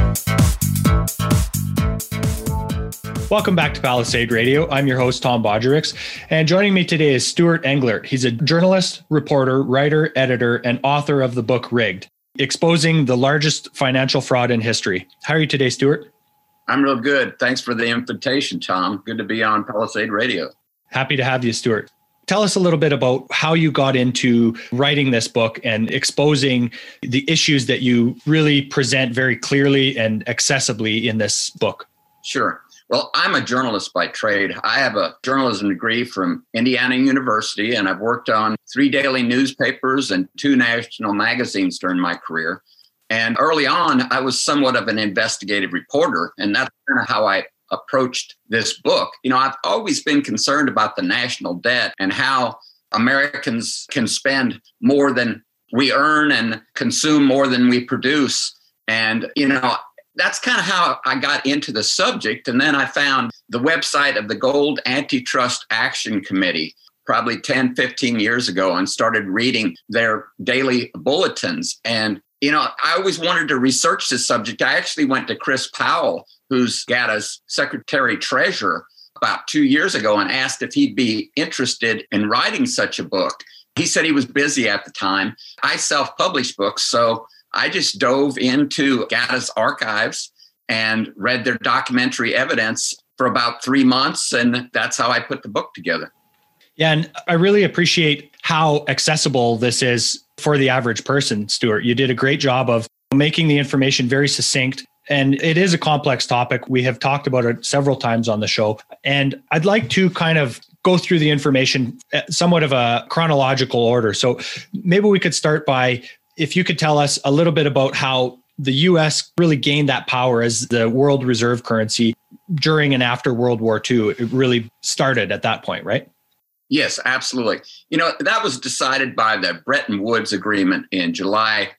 Welcome back to Palisade Radio. I'm your host, Tom Bodgericks, and joining me today is Stuart Englert. He's a journalist, reporter, writer, editor, and author of the book Rigged, exposing the largest financial fraud in history. How are you today, Stuart? I'm real good. Thanks for the invitation, Tom. Good to be on Palisade Radio. Happy to have you, Stuart. Tell us a little bit about how you got into writing this book and exposing the issues that you really present very clearly and accessibly in this book. Sure. Well, I'm a journalist by trade. I have a journalism degree from Indiana University, and I've worked on 3 daily newspapers and 2 national magazines during my career. And early on, I was somewhat of an investigative reporter, and that's kind of how I approached this book. You know, I've always been concerned about the national debt and how Americans can spend more than we earn and consume more than we produce. And, you know, that's kind of how I got into the subject. And then I found the website of the Gold Antitrust Action Committee probably 10, 15 years ago and started reading their daily bulletins. And, you know, I always wanted to research this subject. I actually went to Chris Powell, who's GATA's secretary treasurer, about 2 years ago and asked if he'd be interested in writing such a book. He said he was busy at the time. I self-publish books, so I just dove into GATA's archives and read their documentary evidence for about 3 months, and that's how I put the book together. Yeah, and I really appreciate how accessible this is for the average person, Stuart. You did a great job of making the information very succinct. And it is a complex topic. We have talked about it several times on the show. And I'd like to kind of go through the information somewhat of a chronological order. So maybe we could start by, if you could tell us a little bit about how the US really gained that power as the world reserve currency during and after World War II. It really started at that point, right? Yes, absolutely. You know, that was decided by the Bretton Woods Agreement in July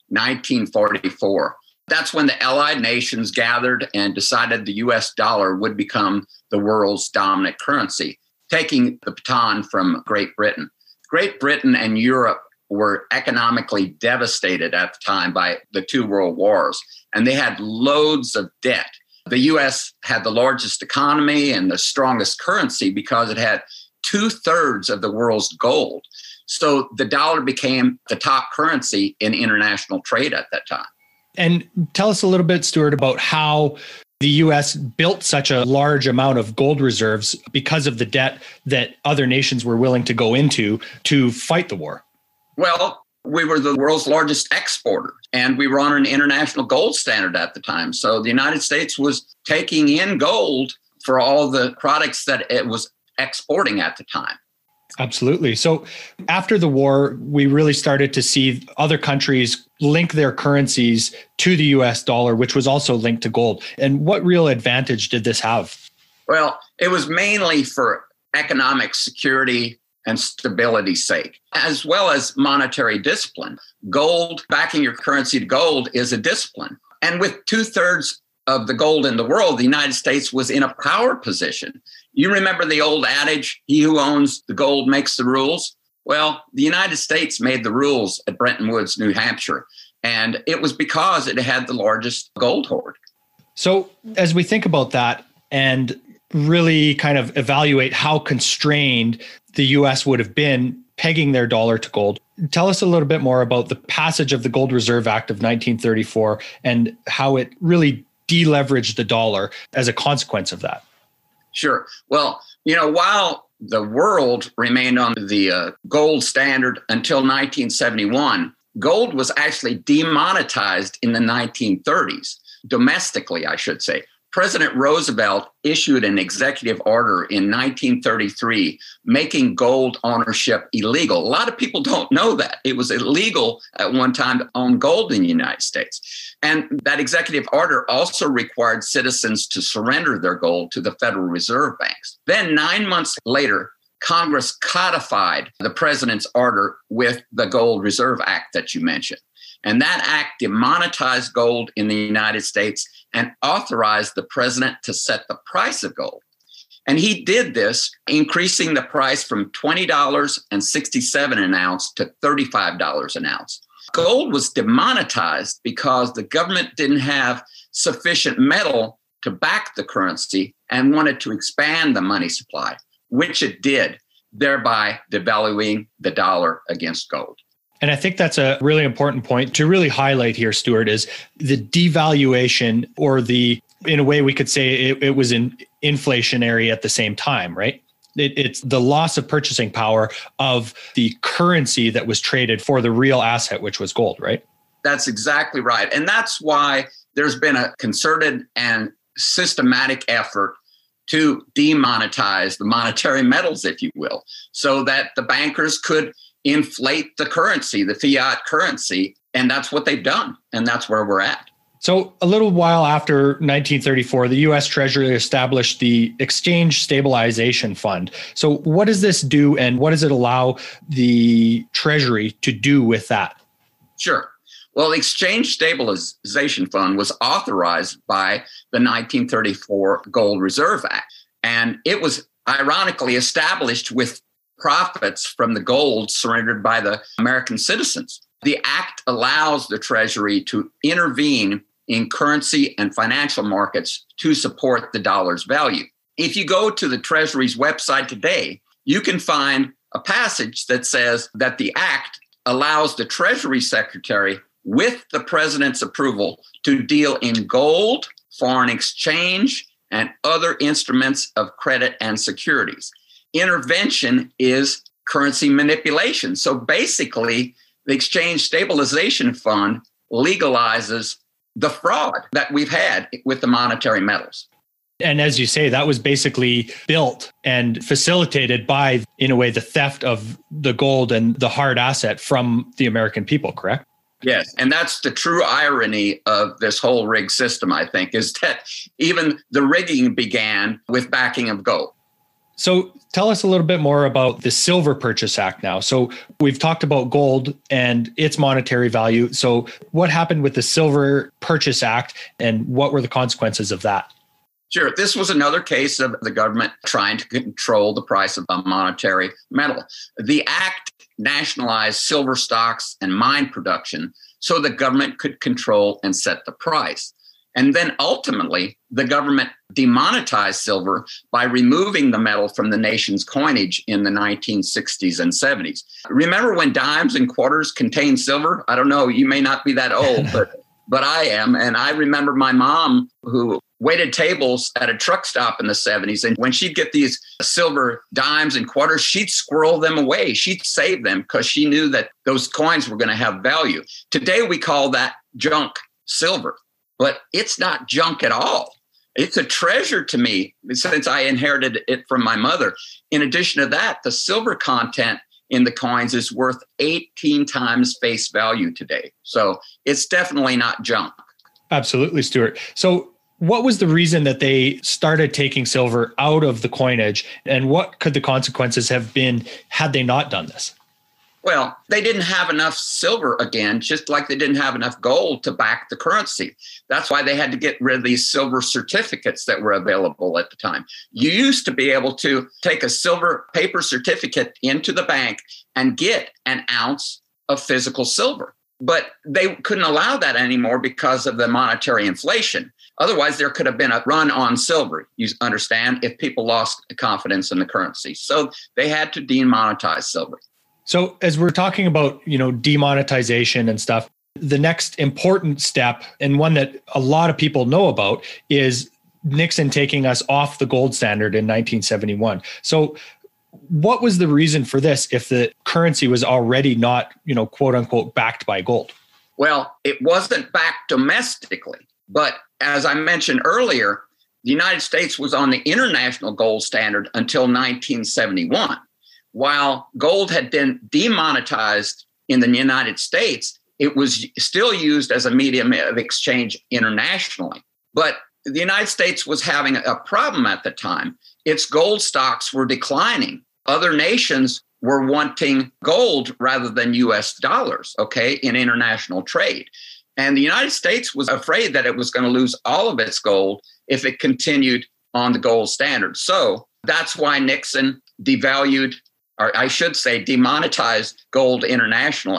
1944. That's when the Allied nations gathered and decided the US dollar would become the world's dominant currency, taking the baton from Great Britain. Great Britain and Europe were economically devastated at the time by the 2 world wars, and they had loads of debt. The US had the largest economy and the strongest currency because it had 2/3 of the world's gold. So the dollar became the top currency in international trade at that time. And tell us a little bit, Stuart, about how the U.S. built such a large amount of gold reserves because of the debt that other nations were willing to go into to fight the war. Well, we were the world's largest exporter, and we were on an international gold standard at the time. So the United States was taking in gold for all the products that it was exporting at the time. Absolutely. So after the war, we really started to see other countries link their currencies to the US dollar, which was also linked to gold. And what real advantage did this have? Well, it was mainly for economic security and stability's sake, as well as monetary discipline. Gold, backing your currency to gold, is a discipline. And with 2/3 of the gold in the world, the United States was in a power position. You remember the old adage, he who owns the gold makes the rules? Well, the United States made the rules at Bretton Woods, New Hampshire, and it was because it had the largest gold hoard. So as we think about that and really kind of evaluate how constrained the US would have been pegging their dollar to gold, tell us a little bit more about the passage of the Gold Reserve Act of 1934 and how it really deleveraged the dollar as a consequence of that. Sure. Well, you know, while the world remained on the gold standard until 1971, gold was actually demonetized in the 1930s, domestically, I should say. President Roosevelt issued an executive order in 1933 making gold ownership illegal. A lot of people don't know that. It was illegal at one time to own gold in the United States. And that executive order also required citizens to surrender their gold to the Federal Reserve banks. Then 9 months later, Congress codified the president's order with the Gold Reserve Act that you mentioned. And that act demonetized gold in the United States and authorized the president to set the price of gold. And he did this, increasing the price from $20.67 an ounce to $35 an ounce. Gold was demonetized because the government didn't have sufficient metal to back the currency and wanted to expand the money supply, which it did, thereby devaluing the dollar against gold. And I think that's a really important point to really highlight here, Stuart, is the devaluation, or in a way we could say it was inflationary at the same time, right? It's the loss of purchasing power of the currency that was traded for the real asset, which was gold, right? That's exactly right. And that's why there's been a concerted and systematic effort to demonetize the monetary metals, if you will, so that the bankers could inflate the currency, the fiat currency. And that's what they've done. And that's where we're at. So a little while after 1934, the U.S. Treasury established the Exchange Stabilization Fund. So what does this do, and what does it allow the Treasury to do with that? Sure. Well, the Exchange Stabilization Fund was authorized by the 1934 Gold Reserve Act. And it was ironically established with profits from the gold surrendered by the American citizens. The act allows the Treasury to intervene in currency and financial markets to support the dollar's value. If you go to the Treasury's website today, you can find a passage that says that the act allows the Treasury Secretary, with the president's approval, to deal in gold, foreign exchange, and other instruments of credit and securities. Intervention is currency manipulation. So basically, the Exchange Stabilization Fund legalizes the fraud that we've had with the monetary metals. And as you say, that was basically built and facilitated by, in a way, the theft of the gold and the hard asset from the American people, correct? Yes. And that's the true irony of this whole rig system, I think, is that even the rigging began with backing of gold. So tell us a little bit more about the Silver Purchase Act now. So we've talked about gold and its monetary value. So what happened with the Silver Purchase Act, and what were the consequences of that? Sure. This was another case of the government trying to control the price of a monetary metal. The act nationalized silver stocks and mine production so the government could control and set the price. And then ultimately, the government demonetized silver by removing the metal from the nation's coinage in the 1960s and 70s. Remember when dimes and quarters contained silver? I don't know, you may not be that old, but I am. And I remember my mom, who waited tables at a truck stop in the 70s. And when she'd get these silver dimes and quarters, she'd squirrel them away. She'd save them because she knew that those coins were going to have value. Today, we call that junk silver. But it's not junk at all. It's a treasure to me since I inherited it from my mother. In addition to that, the silver content in the coins is worth 18 times face value today. So it's definitely not junk. Absolutely, Stuart. So what was the reason that they started taking silver out of the coinage, and what could the consequences have been had they not done this? Well, they didn't have enough silver again, just like they didn't have enough gold to back the currency. That's why they had to get rid of these silver certificates that were available at the time. You used to be able to take a silver paper certificate into the bank and get an ounce of physical silver. But they couldn't allow that anymore because of the monetary inflation. Otherwise, there could have been a run on silver, you understand, if people lost confidence in the currency. So they had to demonetize silver. So as we're talking about, demonetization and stuff, the next important step, and one that a lot of people know about, is Nixon taking us off the gold standard in 1971. So what was the reason for this if the currency was already not, quote unquote, backed by gold? Well, it wasn't backed domestically. But as I mentioned earlier, the United States was on the international gold standard until 1971. While gold had been demonetized in the United States, it was still used as a medium of exchange internationally. But the United States was having a problem at the time. Its gold stocks were declining. Other nations were wanting gold rather than US dollars, in international trade. And the United States was afraid that it was going to lose all of its gold if it continued on the gold standard. So that's why Nixon demonetized gold internationally,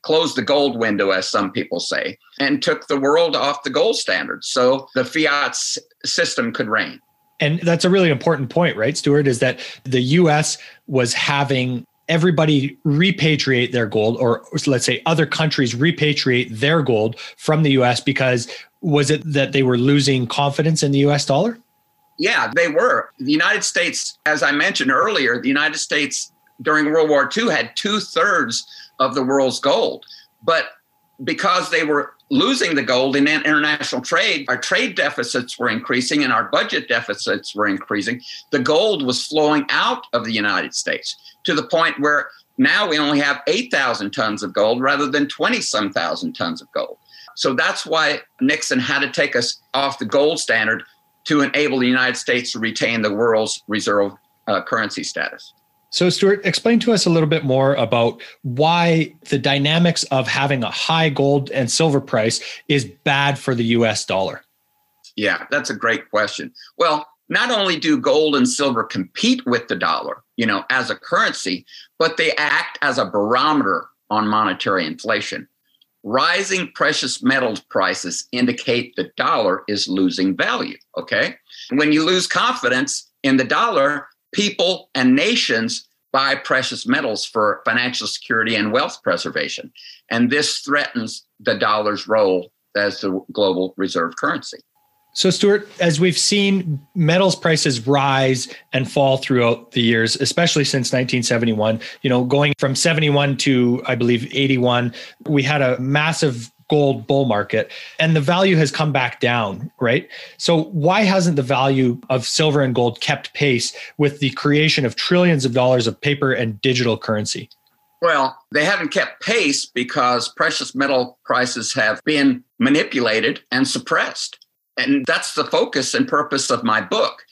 closed the gold window, as some people say, and took the world off the gold standard so the fiat system could reign. And that's a really important point, right, Stuart, is that the US was having everybody repatriate their gold, or let's say other countries repatriate their gold from the US because was it that they were losing confidence in the US dollar? Yeah, they were. The United States, as I mentioned earlier, the United States during World War II had 2/3 of the world's gold. But because they were losing the gold in international trade, our trade deficits were increasing and our budget deficits were increasing. The gold was flowing out of the United States to the point where now we only have 8,000 tons of gold rather than 20-some thousand tons of gold. So that's why Nixon had to take us off the gold standard to enable the United States to retain the world's reserve currency status. So, Stuart, explain to us a little bit more about why the dynamics of having a high gold and silver price is bad for the US dollar. Yeah, that's a great question. Well, not only do gold and silver compete with the dollar, as a currency, but they act as a barometer on monetary inflation. Rising precious metals prices indicate the dollar is losing value, okay? When you lose confidence in the dollar, people and nations buy precious metals for financial security and wealth preservation. And this threatens the dollar's role as the global reserve currency. So, Stuart, as we've seen metals prices rise and fall throughout the years, especially since 1971, going from 71 to, I believe, 81, we had a massive gold bull market and the value has come back down, right? So why hasn't the value of silver and gold kept pace with the creation of trillions of dollars of paper and digital currency? Well, they haven't kept pace because precious metal prices have been manipulated and suppressed. And that's the focus and purpose of my book.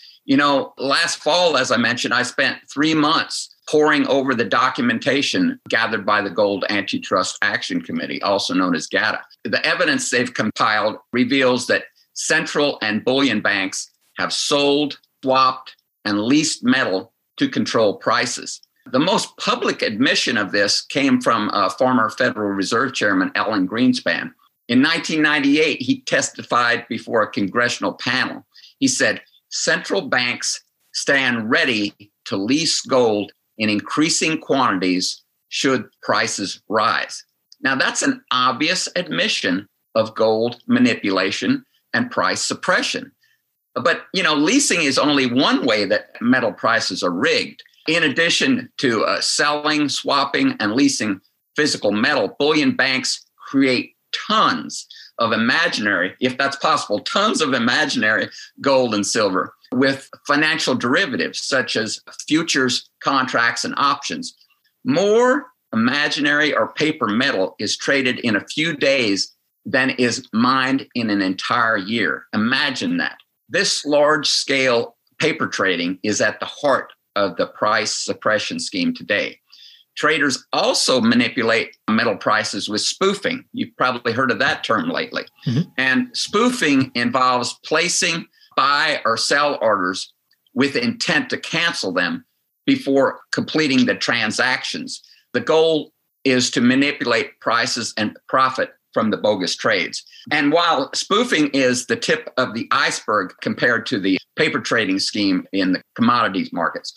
Last fall, as I mentioned, I spent 3 months poring over the documentation gathered by the Gold Antitrust Action Committee, also known as GATA. The evidence they've compiled reveals that central and bullion banks have sold, swapped, and leased metal to control prices. The most public admission of this came from former Federal Reserve Chairman Alan Greenspan. In 1998, he testified before a congressional panel. He said, central banks stand ready to lease gold in increasing quantities should prices rise. Now, that's an obvious admission of gold manipulation and price suppression. But, leasing is only one way that metal prices are rigged. In addition to selling, swapping, and leasing physical metal, bullion banks create tons of imaginary, if that's possible, tons of imaginary gold and silver with financial derivatives such as futures, contracts, and options. More imaginary or paper metal is traded in a few days than is mined in an entire year. Imagine that. This large-scale paper trading is at the heart of the price suppression scheme today. Traders also manipulate metal prices with spoofing. You've probably heard of that term lately. Mm-hmm. And spoofing involves placing buy or sell orders with intent to cancel them before completing the transactions. The goal is to manipulate prices and profit from the bogus trades. And while spoofing is the tip of the iceberg compared to the paper trading scheme in the commodities markets,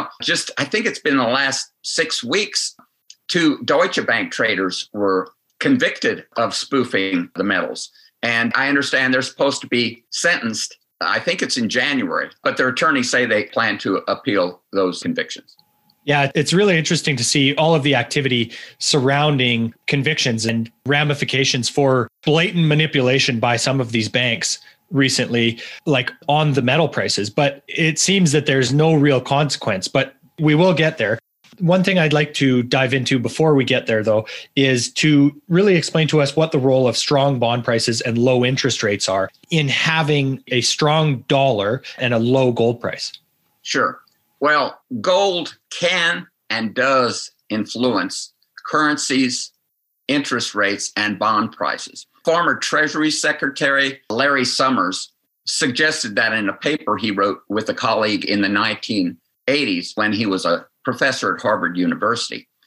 I think it's been the last 6 weeks, 2 Deutsche Bank traders were convicted of spoofing the metals. And I understand they're supposed to be sentenced, I think it's in January, but their attorneys say they plan to appeal those convictions. Yeah, it's really interesting to see all of the activity surrounding convictions and ramifications for blatant manipulation by some of these banks recently, like on the metal prices. But it seems that there's no real consequence, but we will get there. One thing I'd like to dive into before we get there, though, is to really explain to us what the role of strong bond prices and low interest rates are in having a strong dollar and a low gold price. Sure. Well, gold can and does influence currencies, interest rates, and bond prices. Former Treasury Secretary Larry Summers suggested that in a paper he wrote with a colleague in the 1980s when he was a professor at Harvard University.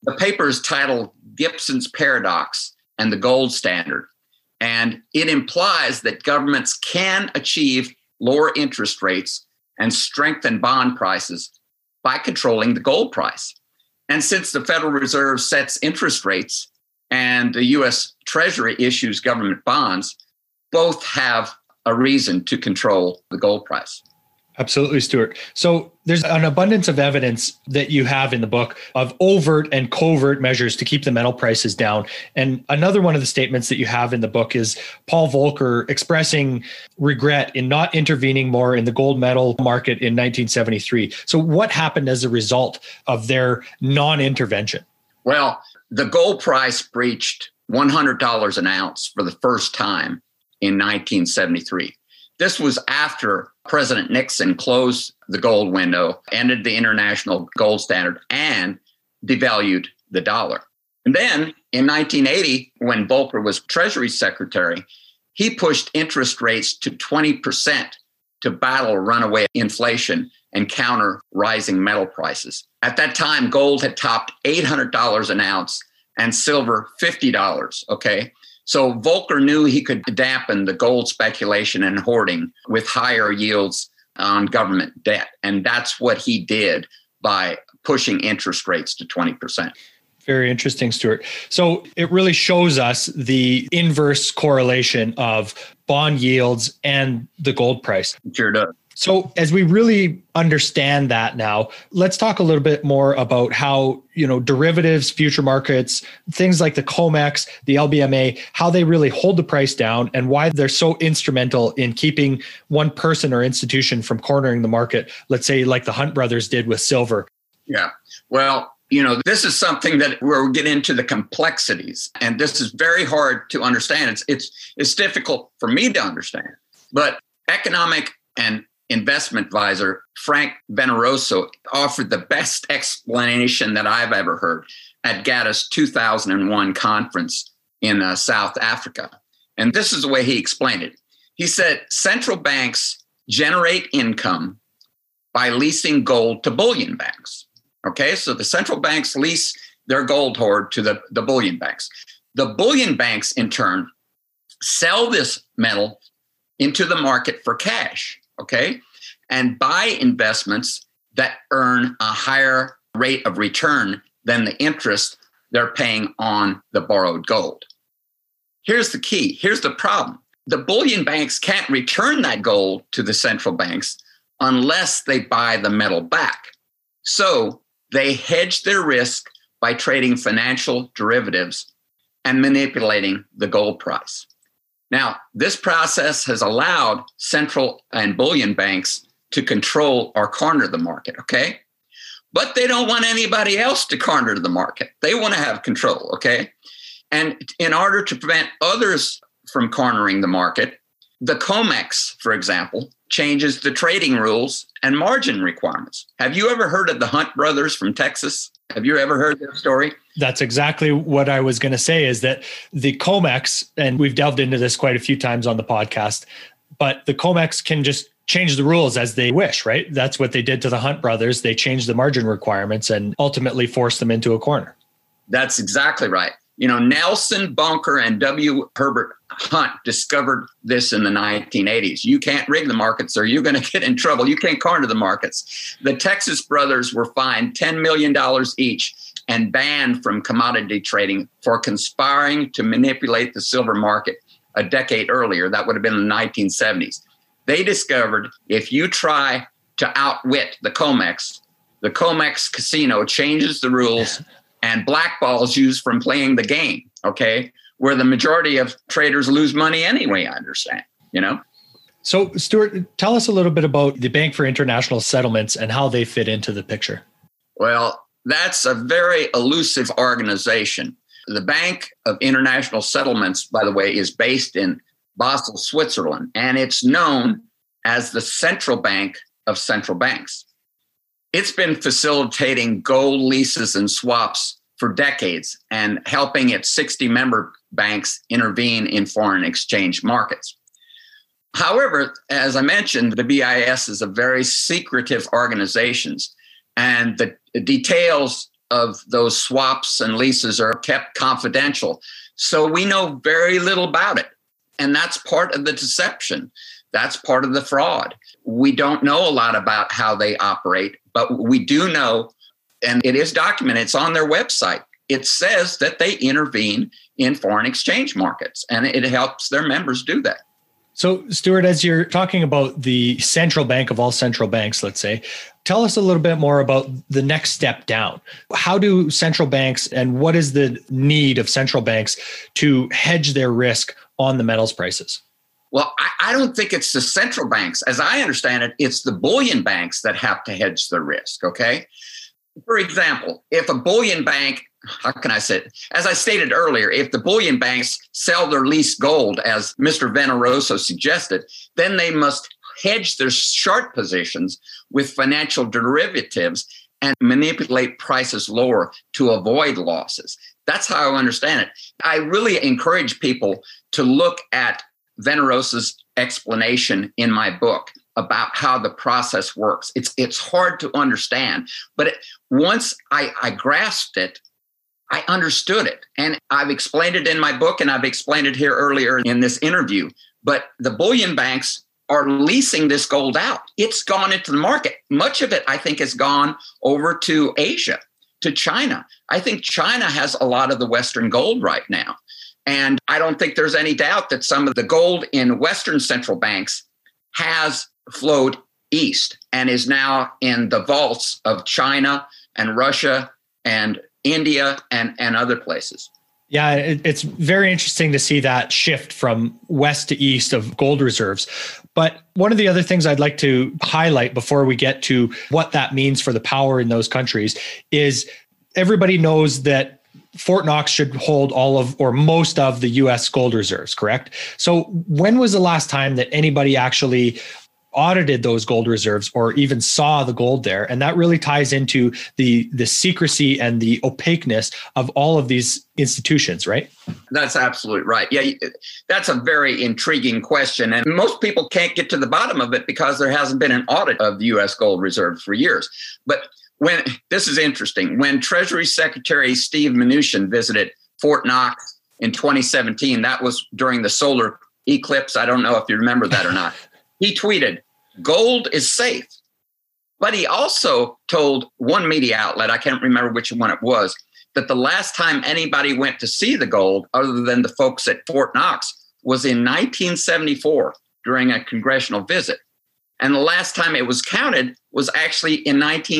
The paper is titled Gibson's Paradox and the Gold Standard. And it implies that governments can achieve lower interest rates and strengthen bond prices by controlling the gold price. And since the Federal Reserve sets interest rates and the U.S. Treasury issues government bonds, both have a reason to control the gold price. Absolutely, Stuart. So there's an abundance of evidence that you have in the book of overt and covert measures to keep the metal prices down. And another one of the statements that you have in the book is Paul Volcker expressing regret in not intervening more in the gold metal market in 1973. So what happened as a result of their non-intervention? Well, the gold price breached $100 an ounce for the first time in 1973. This was after President Nixon closed the gold window, ended the international gold standard, and devalued the dollar. And then in 1980, when Volcker was Treasury Secretary, he pushed interest rates to 20% to battle runaway inflation and counter rising metal prices. At that time, gold had topped $800 an ounce and silver $50, okay? So Volcker knew he could dampen the gold speculation and hoarding with higher yields on government debt. And that's what he did by pushing interest rates to 20%. Very interesting, Stuart. So it really shows us the inverse correlation of bond yields and the gold price. Sure does. So as we really understand that now, let's talk a little bit more about how, derivatives, future markets, things like the COMEX, the LBMA, how they really hold the price down and why they're so instrumental in keeping one person or institution from cornering the market, let's say like the Hunt brothers did with silver. Yeah. Well, this is something that where we get into the complexities, and this is very hard to understand. It's difficult for me to understand, but economic and investment advisor Frank Veneroso offered the best explanation that I've ever heard at GATTA's 2001 conference in South Africa. And this is the way he explained it. He said, central banks generate income by leasing gold to bullion banks. Okay, so the central banks lease their gold hoard to the bullion banks. The bullion banks, in turn, sell this metal into the market for cash. Okay, and buy investments that earn a higher rate of return than the interest they're paying on the borrowed gold. Here's the key. Here's the problem. The bullion banks can't return that gold to the central banks unless they buy the metal back. So they hedge their risk by trading financial derivatives and manipulating the gold price. Now, this process has allowed central and bullion banks to control or corner the market, okay? But they don't want anybody else to corner the market. They want to have control, okay? And in order to prevent others from cornering the market, the COMEX, for example, changes the trading rules and margin requirements. Have you ever heard of the Hunt brothers from Texas? Have you ever heard their story? That's exactly what I was going to say, is that the COMEX, and we've delved into this quite a few times on the podcast, but the COMEX can just change the rules as they wish, right? That's what they did to the Hunt brothers. They changed the margin requirements and ultimately forced them into a corner. That's exactly right. Nelson Bunker and W. Herbert Hunt discovered this in the 1980s. You can't rig the markets or you're going to get in trouble. You can't corner the markets. The Texas brothers were fined $10 million each and banned from commodity trading for conspiring to manipulate the silver market a decade earlier. That would have been in the 1970s. They discovered if you try to outwit the COMEX casino changes the rules and blackballs you from playing the game, okay? Where the majority of traders lose money anyway, I understand, So, Stuart, tell us a little bit about the Bank for International Settlements and how they fit into the picture. Well, that's a very elusive organization. The Bank of International Settlements, by the way, is based in Basel, Switzerland, and it's known as the central bank of central banks. It's been facilitating gold leases and swaps for decades and helping its 60 member banks intervene in foreign exchange markets. However, as I mentioned, the BIS is a very secretive organization, and the details of those swaps and leases are kept confidential. So we know very little about it. And that's part of the deception. That's part of the fraud. We don't know a lot about how they operate, but we do know, and it is documented, it's on their website. It says that they intervene in foreign exchange markets, and it helps their members do that. So, Stuart, as you're talking about the central bank of all central banks, let's say, tell us a little bit more about the next step down. How do central banks, and what is the need of central banks to hedge their risk on the metals prices? Well, I don't think it's the central banks. As I understand it, it's the bullion banks that have to hedge the risk, okay? For example, if a bullion bank, how can I say it? As I stated earlier, if the bullion banks sell their leased gold, as Mr. Veneroso suggested, then they must hedge their short positions with financial derivatives and manipulate prices lower to avoid losses. That's how I understand it. I really encourage people to look at Veneroso's explanation in my book about how the process works. It's hard to understand, but once I grasped it, I understood it. And I've explained it in my book, and I've explained it here earlier in this interview. But the bullion banks are leasing this gold out. It's gone into the market. Much of it, I think, has gone over to Asia, to China. I think China has a lot of the Western gold right now. And I don't think there's any doubt that some of the gold in Western central banks has flowed east and is now in the vaults of China and Russia and India and other places. Yeah, it's very interesting to see that shift from west to east of gold reserves. But one of the other things I'd like to highlight before we get to what that means for the power in those countries is everybody knows that Fort Knox should hold all of or most of the US gold reserves, correct? So when was the last time that anybody actually audited those gold reserves or even saw the gold there? And that really ties into the secrecy and the opaqueness of all of these institutions, right? That's absolutely right. Yeah, that's a very intriguing question. And most people can't get to the bottom of it because there hasn't been an audit of the US gold reserves for years. But this is interesting. When Treasury Secretary Steve Mnuchin visited Fort Knox in 2017, that was during the solar eclipse. I don't know if you remember that or not. He tweeted, "Gold is safe." But he also told one media outlet, I can't remember which one it was, that the last time anybody went to see the gold, other than the folks at Fort Knox, was in 1974 during a congressional visit. And the last time it was counted was actually in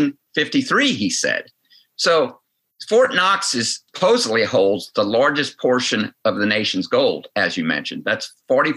1953, he said. So Fort Knox supposedly holds the largest portion of the nation's gold, as you mentioned. That's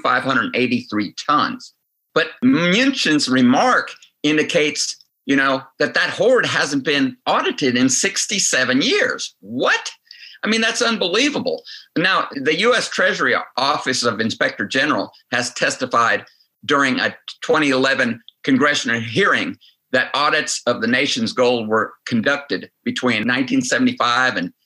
4,583 tons. But Mnuchin's remark indicates, that hoard hasn't been audited in 67 years. What? I mean, that's unbelievable. Now, the U.S. Treasury Office of Inspector General has testified during a 2011 congressional hearing that audits of the nation's gold were conducted between 1975 and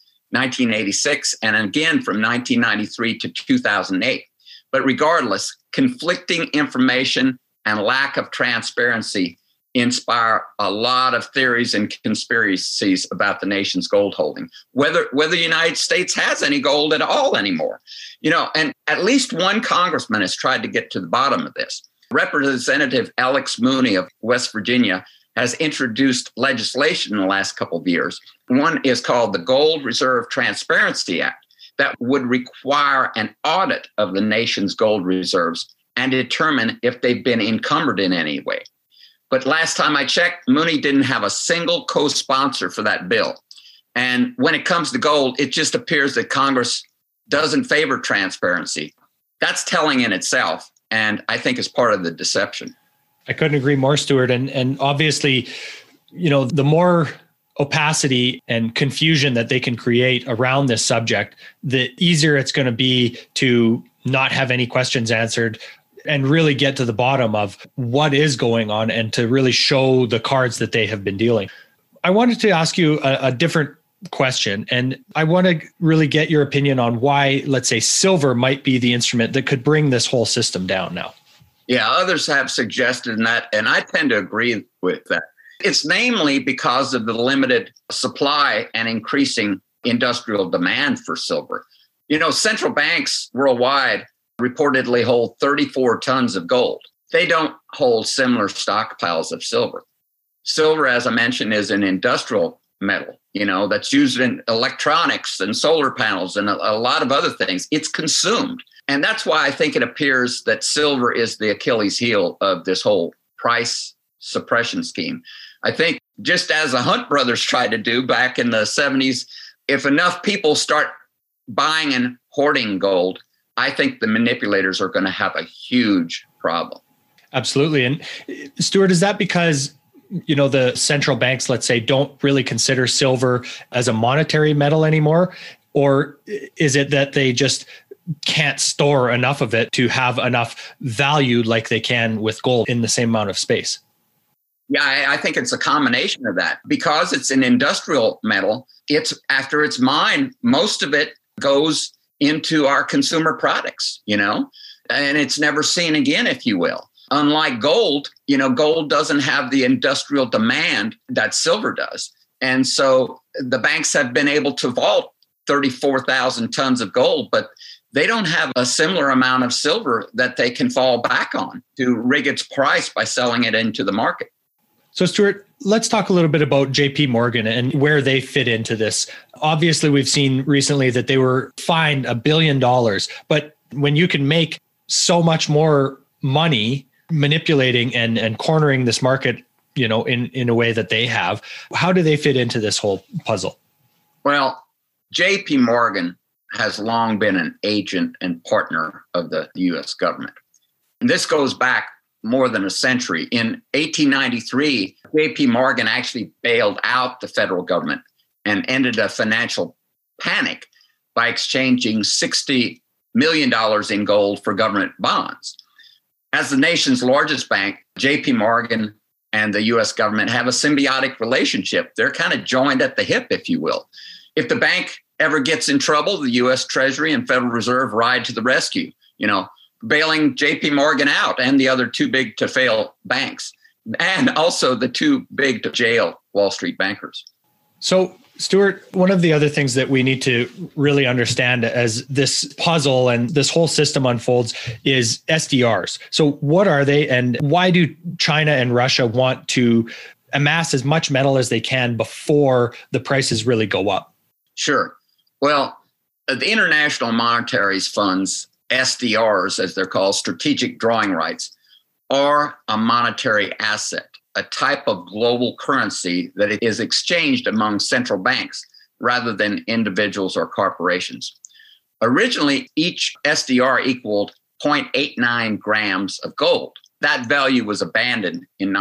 1986, and again from 1993 to 2008. But regardless, conflicting information and lack of transparency inspire a lot of theories and conspiracies about the nation's gold holding, whether the United States has any gold at all anymore. And at least one congressman has tried to get to the bottom of this. Representative Alex Mooney of West Virginia has introduced legislation in the last couple of years. One is called the Gold Reserve Transparency Act that would require an audit of the nation's gold reserves and determine if they've been encumbered in any way. But last time I checked, Mooney didn't have a single co-sponsor for that bill. And when it comes to gold, it just appears that Congress doesn't favor transparency. That's telling in itself, and I think is part of the deception. I couldn't agree more, Stuart. And obviously, the more opacity and confusion that they can create around this subject, the easier it's going to be to not have any questions answered and really get to the bottom of what is going on and to really show the cards that they have been dealing. I wanted to ask you a different question, and I want to really get your opinion on why, let's say, silver might be the instrument that could bring this whole system down now. Yeah, others have suggested that, and I tend to agree with that. It's namely because of the limited supply and increasing industrial demand for silver. Central banks worldwide reportedly hold 34 tons of gold. They don't hold similar stockpiles of silver. Silver, as I mentioned, is an industrial metal, that's used in electronics and solar panels and a lot of other things. It's consumed. And that's why I think it appears that silver is the Achilles heel of this whole price suppression scheme. I think just as the Hunt brothers tried to do back in the 70s, if enough people start buying and hoarding gold, I think the manipulators are going to have a huge problem. Absolutely. And Stuart, is that because, the central banks, let's say, don't really consider silver as a monetary metal anymore? Or is it that they just can't store enough of it to have enough value like they can with gold in the same amount of space? Yeah, I think it's a combination of that. Because it's an industrial metal, after it's mined, most of it goes into our consumer products, and it's never seen again, if you will. Unlike gold, gold doesn't have the industrial demand that silver does. And so the banks have been able to vault 34,000 tons of gold, but they don't have a similar amount of silver that they can fall back on to rig its price by selling it into the market. So Stuart, let's talk a little bit about JP Morgan and where they fit into this. Obviously, we've seen recently that they were fined $1 billion, but when you can make so much more money manipulating and cornering this market, in a way that they have, how do they fit into this whole puzzle? Well, JP Morgan has long been an agent and partner of the U.S. government. And this goes back more than a century. In 1893, JP Morgan actually bailed out the federal government and ended a financial panic by exchanging $60 million in gold for government bonds. As the nation's largest bank, JP Morgan and the U.S. government have a symbiotic relationship. They're kind of joined at the hip, if you will. If the bank ever gets in trouble, the U.S. Treasury and Federal Reserve ride to the rescue, bailing JP Morgan out and the other too big to fail banks, and also the too big to jail Wall Street bankers. So, Stuart, one of the other things that we need to really understand as this puzzle and this whole system unfolds is SDRs. So what are they, and why do China and Russia want to amass as much metal as they can before the prices really go up? Sure. Well, the International Monetary Fund's SDRs, as they're called, strategic drawing rights, are a monetary asset, a type of global currency that is exchanged among central banks rather than individuals or corporations. Originally, each SDR equaled 0.89 grams of gold. That value was abandoned in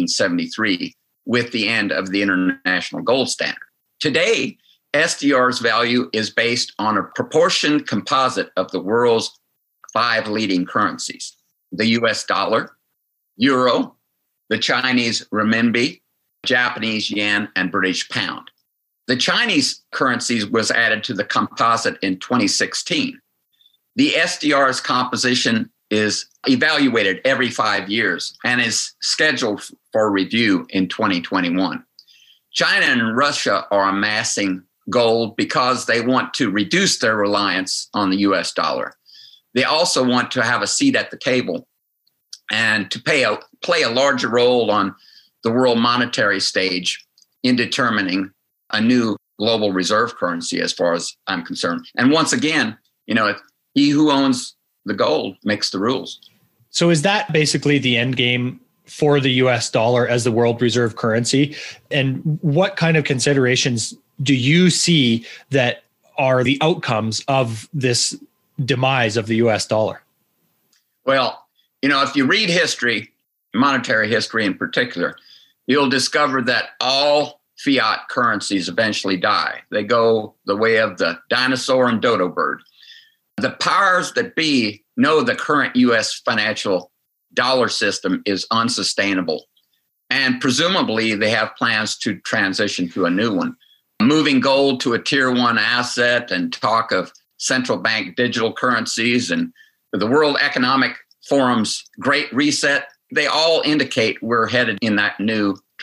1973 with the end of the International Gold Standard. Today, SDR's value is based on a proportioned composite of the world's 5 leading currencies: the US dollar, euro, the Chinese renminbi, Japanese yen, and British pound. The Chinese currencies was added to the composite in 2016. The SDR's composition is evaluated every 5 years and is scheduled for review in 2021. China and Russia are amassing gold because they want to reduce their reliance on the US dollar. They also want to have a seat at the table and to play a larger role on the world monetary stage in determining a new global reserve currency, as far as I'm concerned. And once again, he who owns the gold makes the rules. So is that basically the end game for the US dollar as the world reserve currency? And what kind of considerations do you see that are the outcomes of this demise of the US dollar? Well, if you read history, monetary history in particular, you'll discover that all fiat currencies eventually die. They go the way of the dinosaur and dodo bird. The powers that be know the current U.S. financial dollar system is unsustainable, and presumably they have plans to transition to a new one, moving gold to a tier 1 asset, and talk of central bank digital currencies and the World Economic Forum's Great Reset. They all indicate we're headed in that new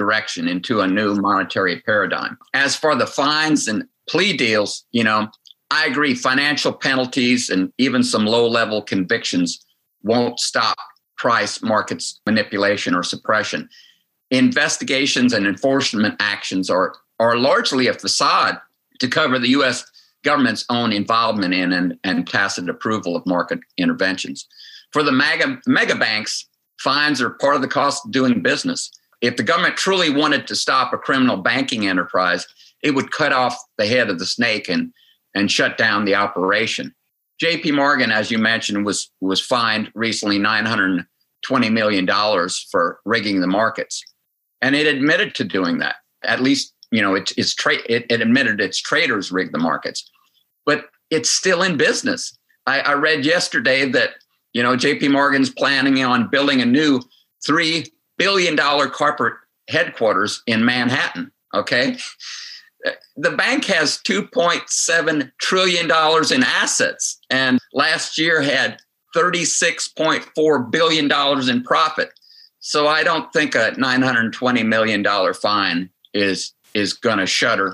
direction into a new monetary paradigm. As for the fines and plea deals, I agree, financial penalties and even some low-level convictions won't stop price markets manipulation or suppression. Investigations and enforcement actions are largely a facade to cover the U.S. government's own involvement in and tacit approval of market interventions. For the mega banks, fines are part of the cost of doing business. If the government truly wanted to stop a criminal banking enterprise, it would cut off the head of the snake and shut down the operation. JP Morgan, as you mentioned, was fined recently $920 million for rigging the markets. And it admitted to doing that. At least, it admitted its traders rigged the markets. But it's still in business. I read yesterday that, JP Morgan's planning on building a new $3 billion corporate headquarters in Manhattan, okay? The bank has $2.7 trillion in assets, and last year had $36.4 billion in profit. So I don't think a $920 million fine is going to shutter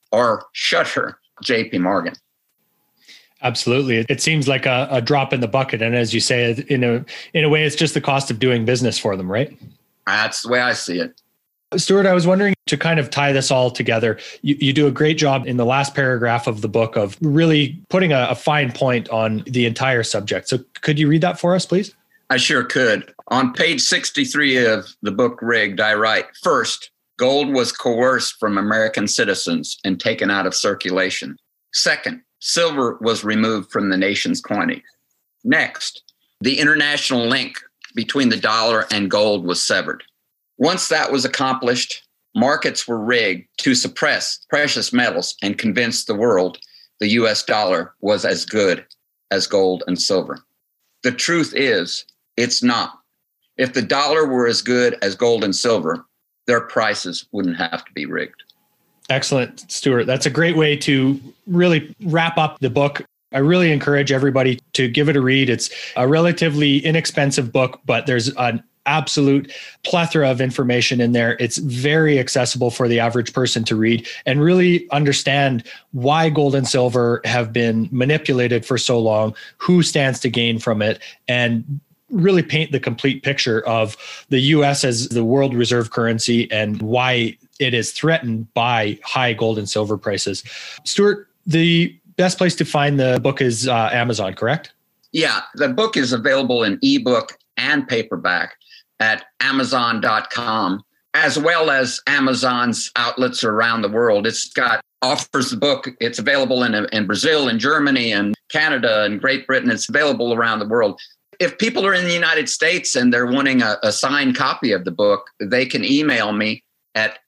JP Morgan. Absolutely. It seems like a drop in the bucket. And as you say, in a way, it's just the cost of doing business for them, right? That's the way I see it. Stuart, I was wondering, to kind of tie this all together, you do a great job in the last paragraph of the book of really putting a fine point on the entire subject. So could you read that for us, please? I sure could. On page 63 of the book Rigged, I write, first, gold was coerced from American citizens and taken out of circulation. Second, silver was removed from the nation's coinage. Next, the international link between the dollar and gold was severed. Once that was accomplished, markets were rigged to suppress precious metals and convince the world the US dollar was as good as gold and silver. The truth is, it's not. If the dollar were as good as gold and silver, their prices wouldn't have to be rigged. Excellent, Stuart. That's a great way to really wrap up the book. I really encourage everybody to give it a read. It's a relatively inexpensive book, but there's an absolute plethora of information in there. It's very accessible for the average person to read and really understand why gold and silver have been manipulated for so long, who stands to gain from it, and really paint the complete picture of the US as the world reserve currency and why it is threatened by high gold and silver prices. Stuart, the best place to find the book is Amazon, correct? Yeah, the book is available in ebook and paperback at Amazon.com, as well as Amazon's outlets around the world. Offers the book. It's available in Brazil and Germany and Canada and Great Britain. It's available around the world. If people are in the United States and they're wanting a signed copy of the book, they can email me at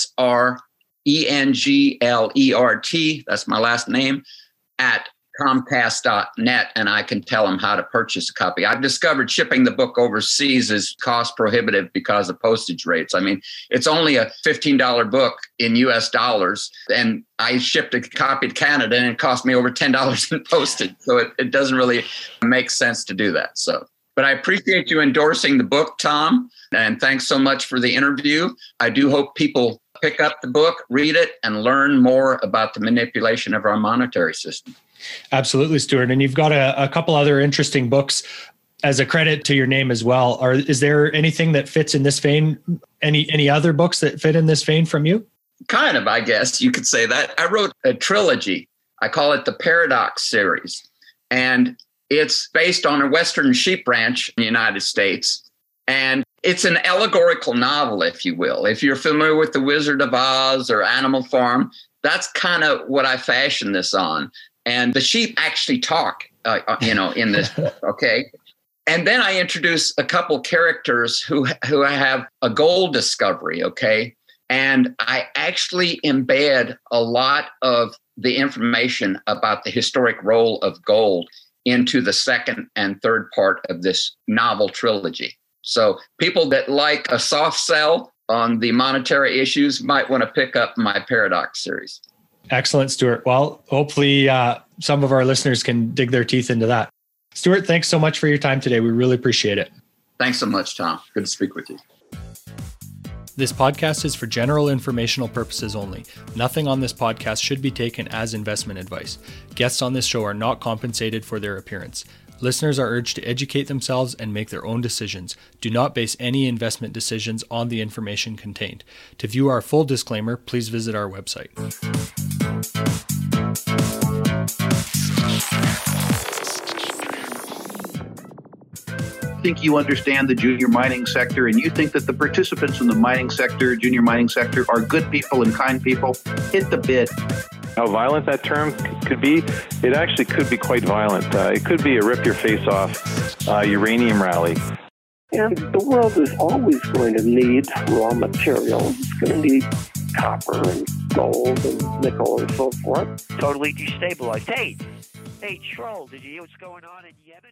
SRENGLERT, that's my last name, at Comcast.net, and I can tell them how to purchase a copy. I've discovered shipping the book overseas is cost prohibitive because of postage rates. I mean, it's only a $15 book in US dollars, and I shipped a copy to Canada and it cost me over $10 in postage. So it doesn't really make sense to do that. But I appreciate you endorsing the book, Tom, and thanks so much for the interview. I do hope people pick up the book, read it, and learn more about the manipulation of our monetary system. Absolutely, Stuart. And you've got a couple other interesting books as a credit to your name as well. Is there anything that fits in this vein? Any other books that fit in this vein from you? Kind of, I guess you could say that. I wrote a trilogy. I call it the Paradox series. And it's based on a Western sheep ranch in the United States. And it's an allegorical novel, if you will. If you're familiar with The Wizard of Oz or Animal Farm, that's kind of what I fashioned this on. And the sheep actually talk, in this book, okay? And then I introduce a couple characters who have a gold discovery, okay? And I actually embed a lot of the information about the historic role of gold into the second and third part of this novel trilogy. So people that like a soft sell on the monetary issues might want to pick up my Paradox series. Excellent, Stuart. Well, hopefully some of our listeners can dig their teeth into that. Stuart, thanks so much for your time today. We really appreciate it. Thanks so much, Tom. Good to speak with you. This podcast is for general informational purposes only. Nothing on this podcast should be taken as investment advice. Guests on this show are not compensated for their appearance. Listeners are urged to educate themselves and make their own decisions. Do not base any investment decisions on the information contained. To view our full disclaimer, please visit our website. Think you understand the junior mining sector and you think that the participants in the mining sector, junior mining sector, are good people and kind people, hit the bid. How violent that term could be, it actually could be quite violent. It could be a rip-your-face-off uranium rally. And the world is always going to need raw materials. It's going to need copper and gold and nickel and so forth. Totally destabilized. Hey, Troll, did you hear what's going on in Yemen?